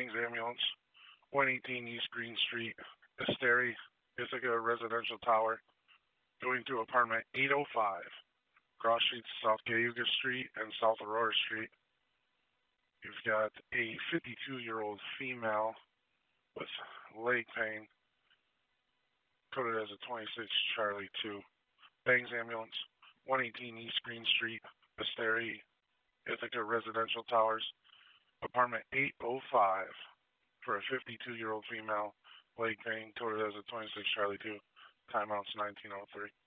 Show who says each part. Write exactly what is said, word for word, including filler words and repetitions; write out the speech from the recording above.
Speaker 1: Bangs Ambulance, one eighteen East Green Street, Esteri, Ithaca Residential Tower, going to apartment eight oh five, cross streets South Cayuga Street and South Aurora Street. You've got a fifty-two-year-old female with leg pain, coded as a twenty-six Charlie two. Bangs Ambulance, one eighteen East Green Street, Esteri, Ithaca Residential Towers, apartment eight oh five, for a fifty-two-year-old female, leg pain, coded as a twenty-six Charlie two. Timeout's nineteen oh three.